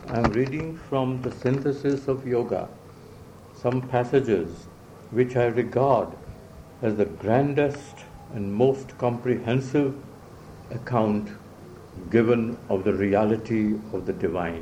I'm reading from the Synthesis of Yoga, some passages which I regard as the grandest and most comprehensive account given of the reality of the divine.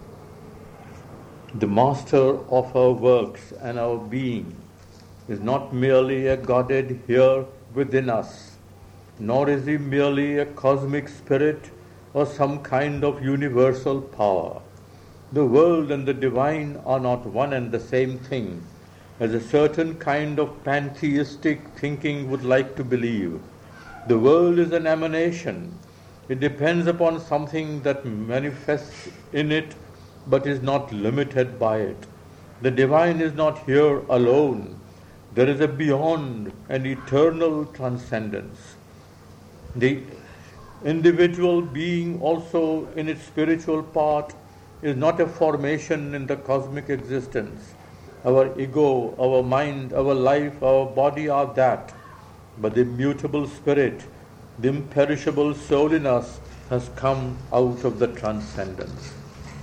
The master of our works and our being is not merely a Godhead here within us, nor is he merely a cosmic spirit or some kind of universal power. The world and the divine are not one and the same thing, as a certain kind of pantheistic thinking would like to believe. The world is an emanation. It depends upon something that manifests in it but is not limited by it. The divine is not here alone. There is a beyond and eternal transcendence. The individual being also in its spiritual part is not a formation in the cosmic existence. Our ego, our mind, our life, our body are that. But the immutable spirit, the imperishable soul in us has come out of the transcendence.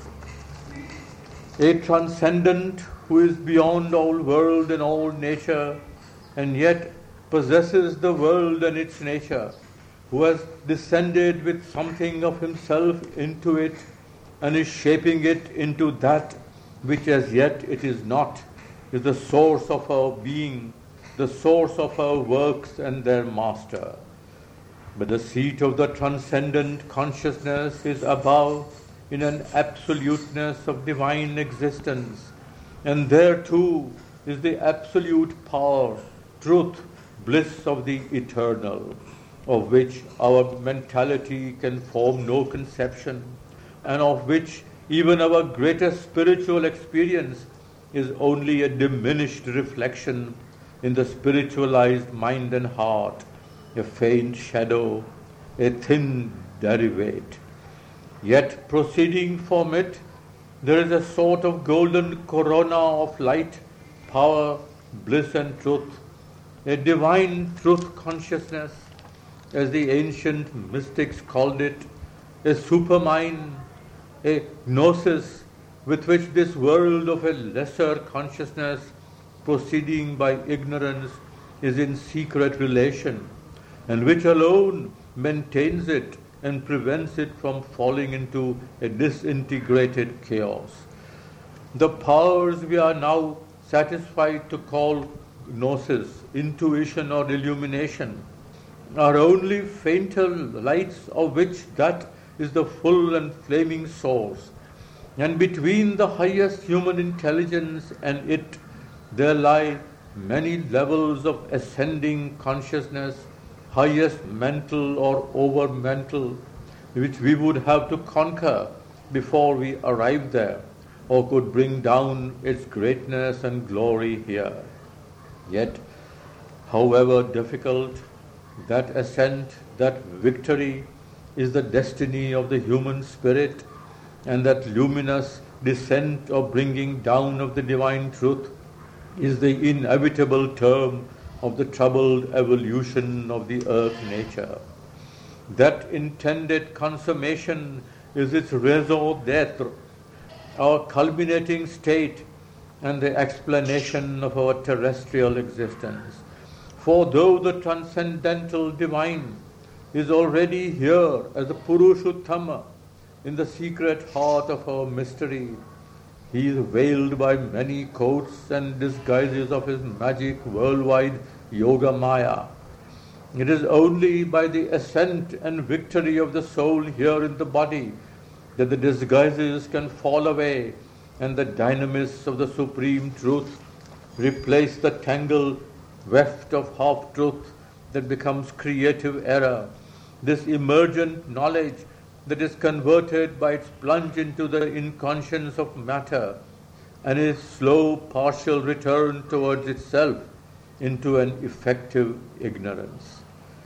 A transcendent who is beyond all world and all nature and yet possesses the world and its nature, who has descended with something of himself into it and is shaping it into that which as yet it is not, is the source of our being, the source of our works and their master. But the seat of the transcendent consciousness is above in an absoluteness of divine existence, and there too is the absolute power, truth, bliss of the eternal, of which our mentality can form no conception, and of which even our greatest spiritual experience is only a diminished reflection in the spiritualized mind and heart, a faint shadow, a thin derivate. Yet proceeding from it, there is a sort of golden corona of light, power, bliss and truth, a divine truth consciousness, as the ancient mystics called it, a supermind, a gnosis with which this world of a lesser consciousness proceeding by ignorance is in secret relation, and which alone maintains it and prevents it from falling into a disintegrated chaos. The powers we are now satisfied to call gnosis, intuition or illumination, are only fainter lights of which that is the full and flaming source. And between the highest human intelligence and it, there lie many levels of ascending consciousness, highest mental or over-mental, which we would have to conquer before we arrive there, or could bring down its greatness and glory here. Yet, however difficult, that ascent, that victory, is the destiny of the human spirit, and that luminous descent or bringing down of the divine truth is the inevitable term of the troubled evolution of the earth nature. That intended consummation is its raison d'etre, our culminating state and the explanation of our terrestrial existence. For though the transcendental divine is already here as a Purushottama in the secret heart of our mystery, he is veiled by many coats and disguises of his magic worldwide Yoga Maya. It is only by the ascent and victory of the soul here in the body that the disguises can fall away and the dynamis of the supreme truth replace the tangled weft of half-truth that becomes creative error. This emergent knowledge that is converted by its plunge into the inconscience of matter and its slow partial return towards itself into an effective ignorance.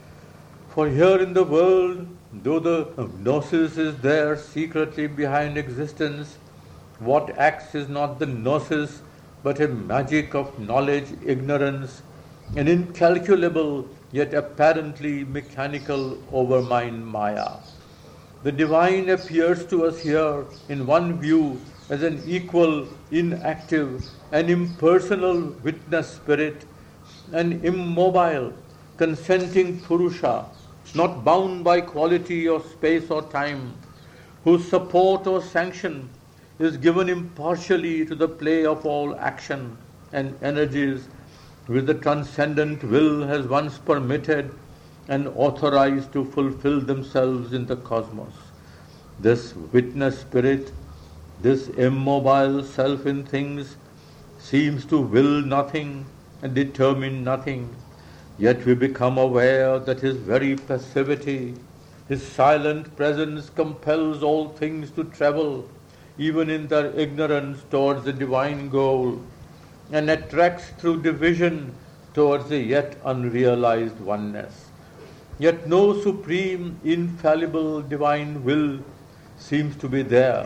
For here in the world, though the gnosis is there secretly behind existence, what acts is not the gnosis but a magic of knowledge, ignorance, an incalculable yet apparently mechanical overmind Maya. The divine appears to us here in one view as an equal, inactive, and impersonal witness spirit, an immobile, consenting Purusha, not bound by quality or space or time, whose support or sanction is given impartially to the play of all action and energies which the transcendent will has once permitted and authorized to fulfill themselves in the cosmos. This witness spirit, this immobile self in things, seems to will nothing and determine nothing, yet we become aware that his very passivity, his silent presence compels all things to travel, even in their ignorance, towards the divine goal, and attracts through division towards the yet unrealized oneness. Yet no supreme, infallible divine will seems to be there,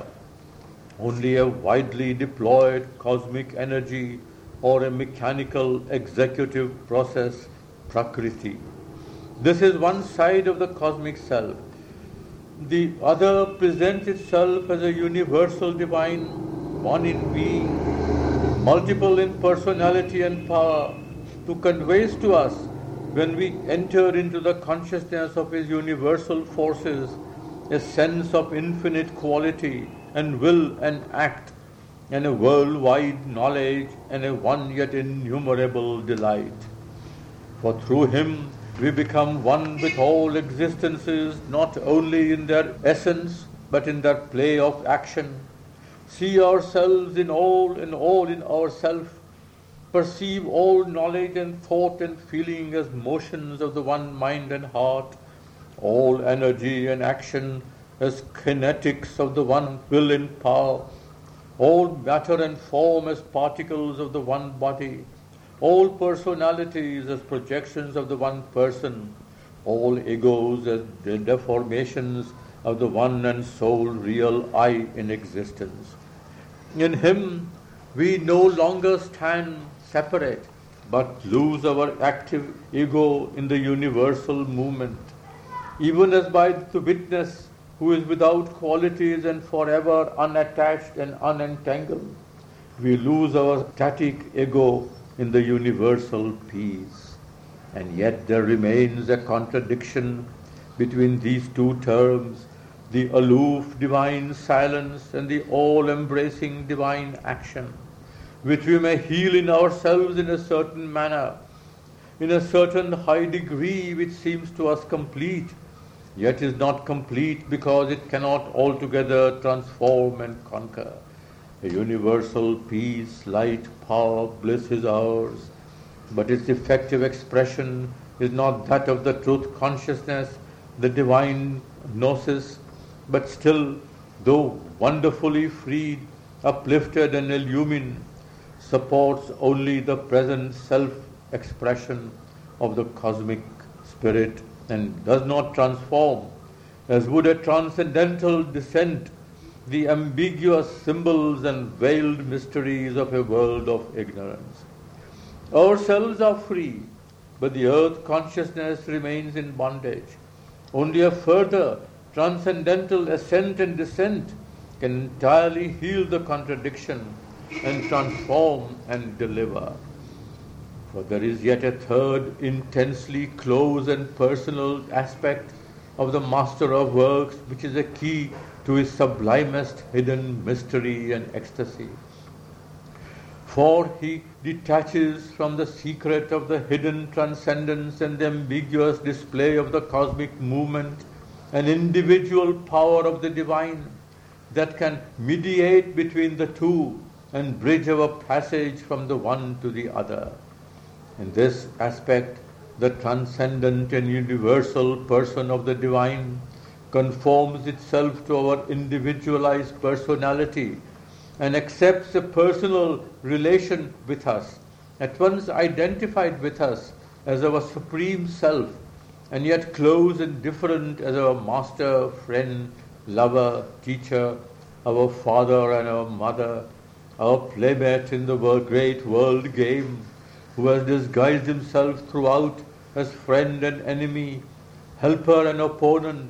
only a widely deployed cosmic energy or a mechanical executive process, Prakriti. This is one side of the cosmic self. The other presents itself as a universal divine, one in being, multiple in personality and power, who conveys to us, when we enter into the consciousness of his universal forces, a sense of infinite quality and will and act, and a worldwide knowledge and a one yet innumerable delight. For through him we become one with all existences, not only in their essence, but in their play of action. See ourselves in all and all in ourself. Perceive all knowledge and thought and feeling as motions of the one mind and heart, all energy and action as kinetics of the one will and power, all matter and form as particles of the one body, all personalities as projections of the one person, all egos as the deformations of the one and sole real I in existence. In him we no longer stand separate, but lose our active ego in the universal movement, even as by the witness who is without qualities and forever unattached and unentangled, we lose our static ego in the universal peace. And yet there remains a contradiction between these two terms, the aloof divine silence and the all-embracing divine action, which we may heal in ourselves in a certain manner, in a certain high degree which seems to us complete, yet is not complete because it cannot altogether transform and conquer. A universal peace, light, power, bliss is ours, but its effective expression is not that of the truth consciousness, the divine gnosis, but still, though wonderfully freed, uplifted and illumined, supports only the present self-expression of the cosmic spirit and does not transform, as would a transcendental descent, the ambiguous symbols and veiled mysteries of a world of ignorance. Ourselves are free, but the earth consciousness remains in bondage. Only a further transcendental ascent and descent can entirely heal the contradiction and transform and deliver. For there is yet a third intensely close and personal aspect of the Master of Works, which is a key to his sublimest hidden mystery and ecstasy. For he detaches from the secret of the hidden transcendence and the ambiguous display of the cosmic movement an individual power of the divine that can mediate between the two and bridge our passage from the one to the other. In this aspect, the transcendent and universal person of the divine conforms itself to our individualized personality and accepts a personal relation with us, at once identified with us as our supreme self, and yet close and different as our master, friend, lover, teacher, our father and our mother, our playmate in the great world game, who has disguised himself throughout as friend and enemy, helper and opponent,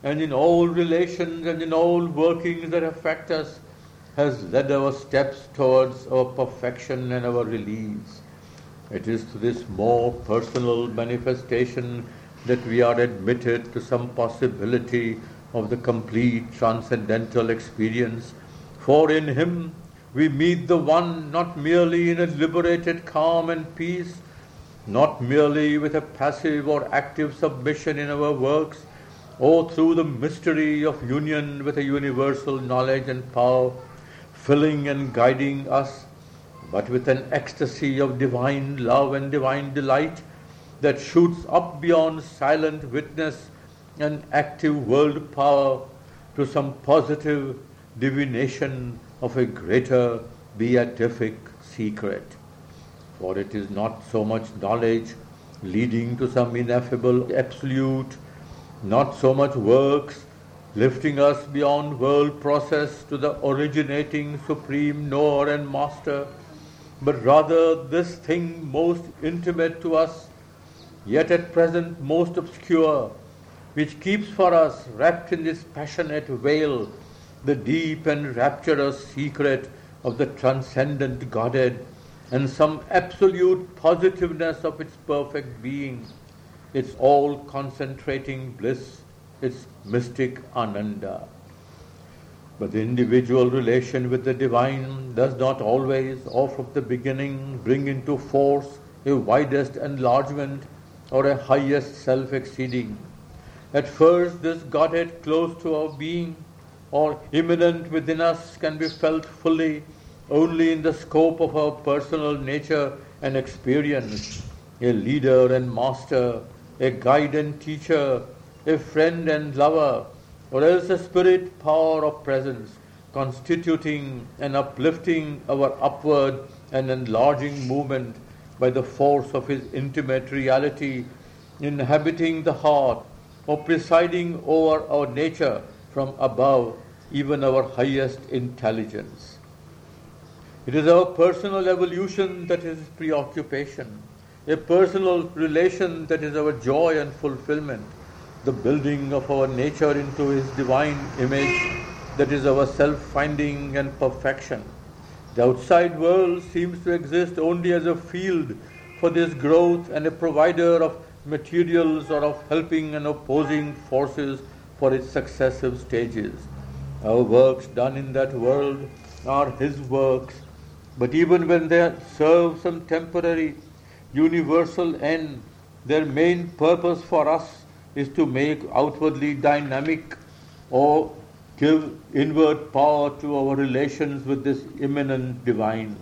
and in all relations and in all workings that affect us, has led our steps towards our perfection and our release. It is to this more personal manifestation that we are admitted to some possibility of the complete transcendental experience, for in Him we meet the One not merely in a liberated calm and peace, not merely with a passive or active submission in our works, or through the mystery of union with a universal knowledge and power, filling and guiding us, but with an ecstasy of divine love and divine delight that shoots up beyond silent witness and active world power to some positive divination of a greater beatific secret. For it is not so much knowledge leading to some ineffable absolute, not so much works lifting us beyond world process to the originating supreme knower and master, but rather this thing most intimate to us, yet at present most obscure, which keeps for us wrapped in this passionate veil the deep and rapturous secret of the transcendent Godhead and some absolute positiveness of its perfect being, its all-concentrating bliss, its mystic ananda. But the individual relation with the divine does not always, or from the beginning, bring into force a widest enlargement or a highest self-exceeding. At first, this Godhead close to our being or immanent within us can be felt fully only in the scope of our personal nature and experience. A leader and master, a guide and teacher, a friend and lover, or else a spirit power of presence, constituting and uplifting our upward and enlarging movement by the force of His intimate reality, inhabiting the heart, or presiding over our nature from above, even our highest intelligence. It is our personal evolution that is His preoccupation, a personal relation that is our joy and fulfillment, the building of our nature into His divine image that is our self-finding and perfection. The outside world seems to exist only as a field for this growth and a provider of materials or of helping and opposing forces for its successive stages. Our works done in that world are His works, but even when they serve some temporary, universal end, their main purpose for us is to make outwardly dynamic or give inward power to our relations with this immanent divine.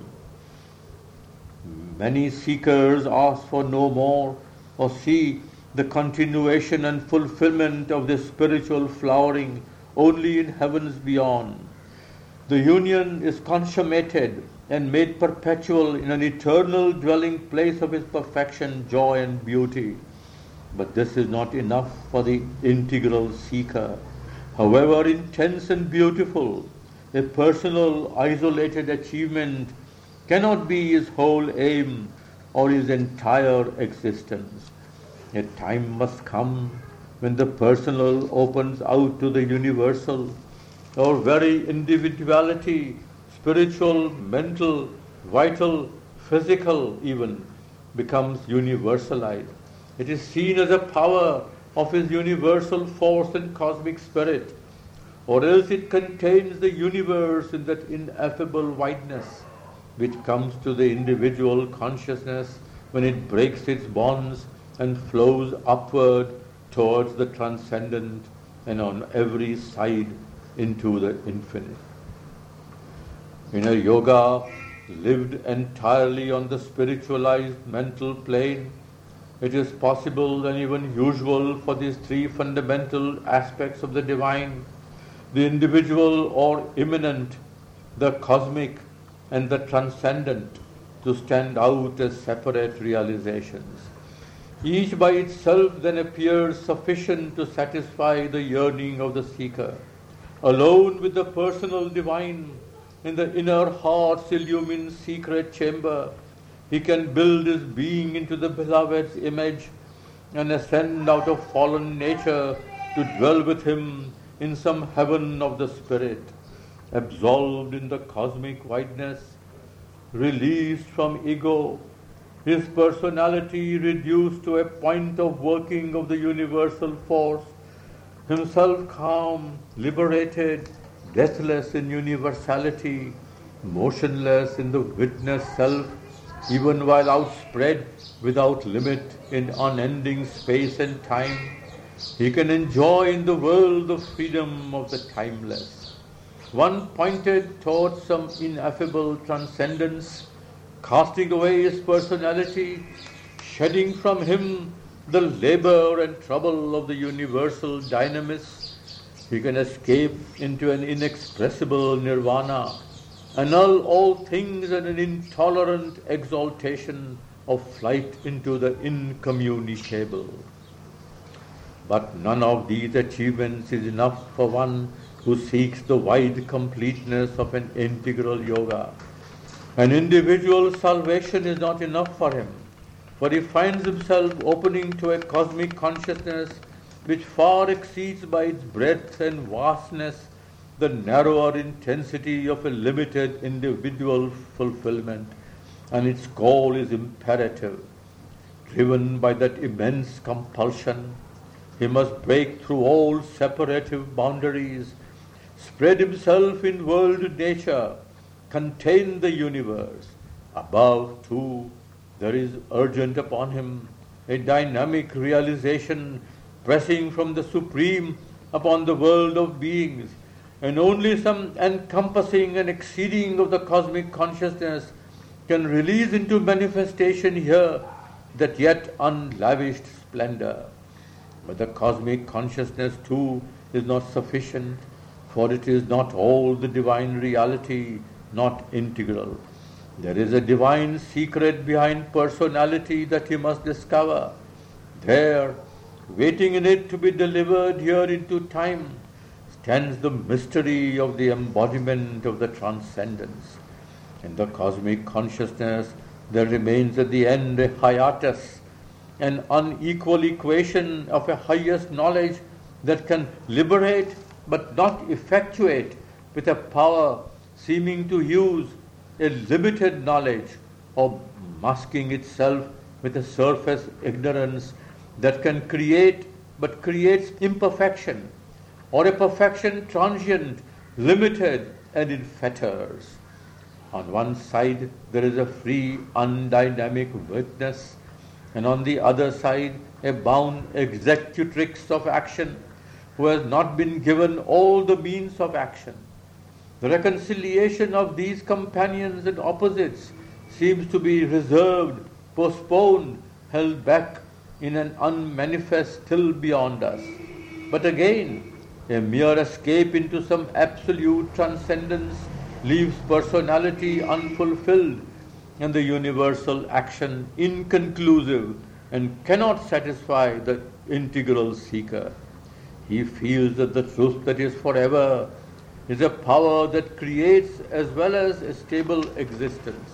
Many seekers ask for no more or see the continuation and fulfillment of this spiritual flowering only in heavens beyond. The union is consummated and made perpetual in an eternal dwelling place of His perfection, joy and beauty. But this is not enough for the integral seeker. However intense and beautiful, a personal isolated achievement cannot be his whole aim or his entire existence. A time must come when the personal opens out to the universal. Our very individuality, spiritual, mental, vital, physical even, becomes universalized. It is seen as a power of His universal force and cosmic spirit, or else it contains the universe in that ineffable wideness which comes to the individual consciousness when it breaks its bonds and flows upward towards the transcendent and on every side into the infinite. Inner yoga lived entirely on the spiritualized mental plane. It is possible and even usual for these three fundamental aspects of the divine, the individual or immanent, the cosmic, and the transcendent, to stand out as separate realizations. Each by itself then appears sufficient to satisfy the yearning of the seeker. Alone with the personal divine in the inner heart's illumined secret chamber, he can build his being into the beloved's image and ascend out of fallen nature to dwell with him in some heaven of the spirit, absolved in the cosmic wideness, released from ego, his personality reduced to a point of working of the universal force, himself calm, liberated, deathless in universality, motionless in the witness self, even while outspread without limit in unending space and time, he can enjoy in the world the freedom of the timeless. One pointed towards some ineffable transcendence, casting away his personality, shedding from him the labor and trouble of the universal dynamis, he can escape into an inexpressible nirvana, annul all things in an intolerant exaltation of flight into the incommunicable. But none of these achievements is enough for one who seeks the wide completeness of an integral yoga. An individual salvation is not enough for him, for he finds himself opening to a cosmic consciousness which far exceeds by its breadth and vastness the narrower intensity of a limited individual fulfillment, and its goal is imperative. Driven by that immense compulsion, he must break through all separative boundaries, spread himself in world nature, contain the universe. Above, too, there is urgent upon him a dynamic realization pressing from the supreme upon the world of beings, and only some encompassing and exceeding of the cosmic consciousness can release into manifestation here that yet unlavished splendor. But the cosmic consciousness too is not sufficient, for it is not all the divine reality, not integral. There is a divine secret behind personality that he must discover. There, waiting in it to be delivered here into time, stands the mystery of the embodiment of the transcendence. In the cosmic consciousness, there remains at the end a hiatus, an unequal equation of a highest knowledge that can liberate but not effectuate with a power seeming to use a limited knowledge, or masking itself with a surface ignorance that can create but creates imperfection, or a perfection transient, limited, and in fetters. On one side there is a free, undynamic witness, and on the other side a bound executrix of action who has not been given all the means of action. The reconciliation of these companions and opposites seems to be reserved, postponed, held back in an unmanifest still beyond us. But again, a mere escape into some absolute transcendence leaves personality unfulfilled and the universal action inconclusive and cannot satisfy the integral seeker. He feels that the truth that is forever is a power that creates as well as a stable existence.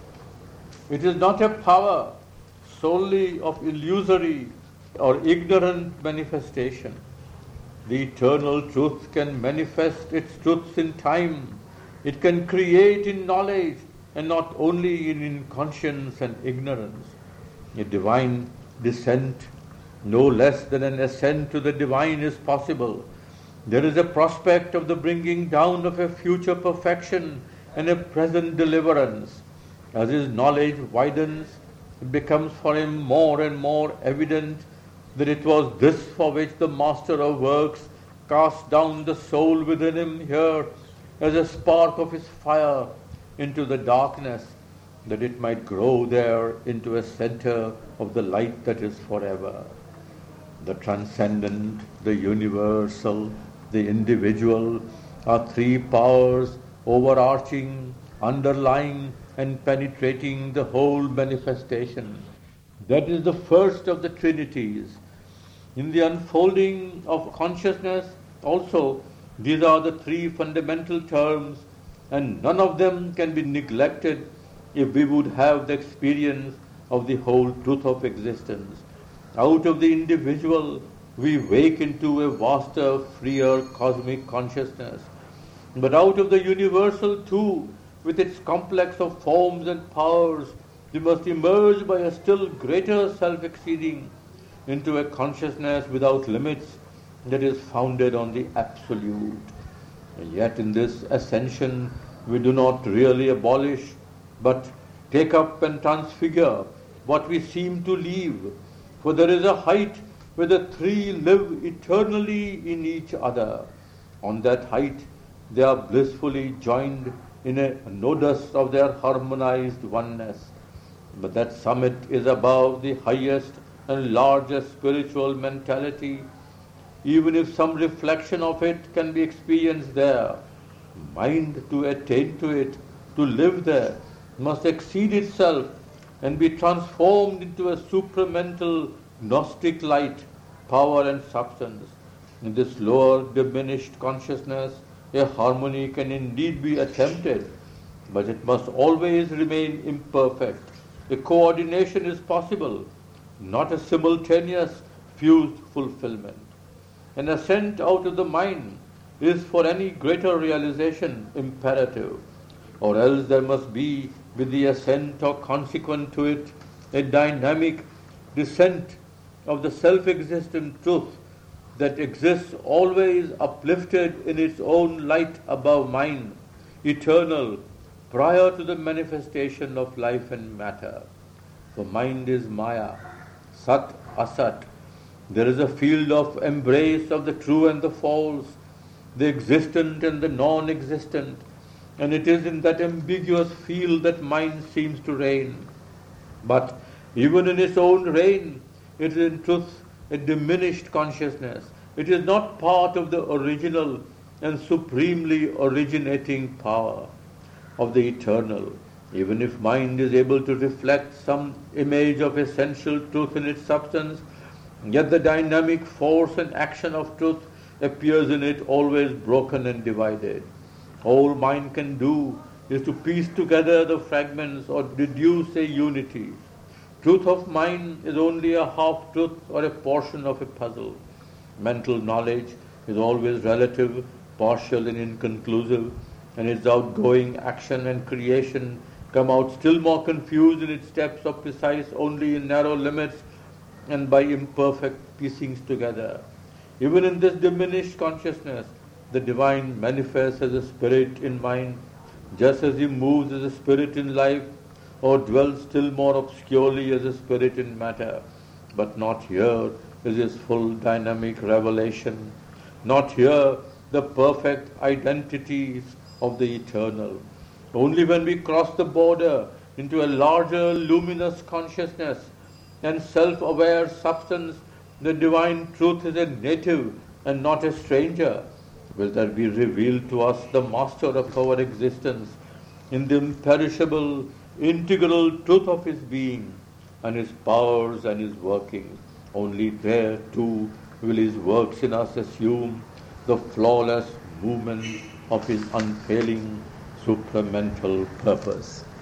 It is not a power solely of illusory or ignorant manifestation. The eternal truth can manifest its truths in time. It can create in knowledge and not only in inconscience and ignorance. A divine descent, no less than an ascent to the divine, is possible. There is a prospect of the bringing down of a future perfection and a present deliverance. As his knowledge widens, it becomes for him more and more evident that it was this for which the Master of Works cast down the soul within him here as a spark of his fire into the darkness, that it might grow there into a center of the light that is forever. The transcendent, the universal, the individual are three powers overarching, underlying, and penetrating the whole manifestation. That is the first of the Trinities. In the unfolding of consciousness also, these are the three fundamental terms, and none of them can be neglected if we would have the experience of the whole truth of existence. Out of the individual, we wake into a vaster, freer cosmic consciousness. But out of the universal too, with its complex of forms and powers, we must emerge by a still greater self-exceeding into a consciousness without limits that is founded on the absolute. And yet in this ascension, we do not really abolish, but take up and transfigure what we seem to leave. For there is a height where the three live eternally in each other. On that height, they are blissfully joined in a nodus of their harmonized oneness. But that summit is above the highest and largest spiritual mentality. Even if some reflection of it can be experienced there, mind to attain to it, to live there, must exceed itself and be transformed into a supramental Gnostic light, power and substance. In this lower diminished consciousness, a harmony can indeed be attempted, but it must always remain imperfect. A coordination is possible, not a simultaneous fused fulfillment. An ascent out of the mind is for any greater realization imperative, or else there must be with the ascent or consequent to it a dynamic descent of the self-existent truth that exists always uplifted in its own light above mind, eternal, prior to the manifestation of life and matter. For mind is Maya, Sat, Asat. There is a field of embrace of the true and the false, the existent and the non-existent, and it is in that ambiguous field that mind seems to reign. But even in its own reign, it is in truth a diminished consciousness. It is not part of the original and supremely originating power of the eternal. Even if mind is able to reflect some image of essential truth in its substance, yet the dynamic force and action of truth appears in it always broken and divided. All mind can do is to piece together the fragments or deduce a unity. Truth of mind is only a half-truth or a portion of a puzzle. Mental knowledge is always relative, partial and inconclusive, and its outgoing action and creation come out still more confused in its steps of precise only in narrow limits and by imperfect piecings together. Even in this diminished consciousness, the divine manifests as a spirit in mind, just as he moves as a spirit in life, or dwells still more obscurely as a spirit in matter. But not here is his full dynamic revelation. Not here the perfect identities of the eternal. Only when we cross the border into a larger luminous consciousness and self-aware substance, the divine truth is a native and not a stranger, will there be revealed to us the master of our existence in the imperishable, integral truth of his being and his powers and his workings. Only there too will his works in us assume the flawless movement of his unfailing supramental purpose.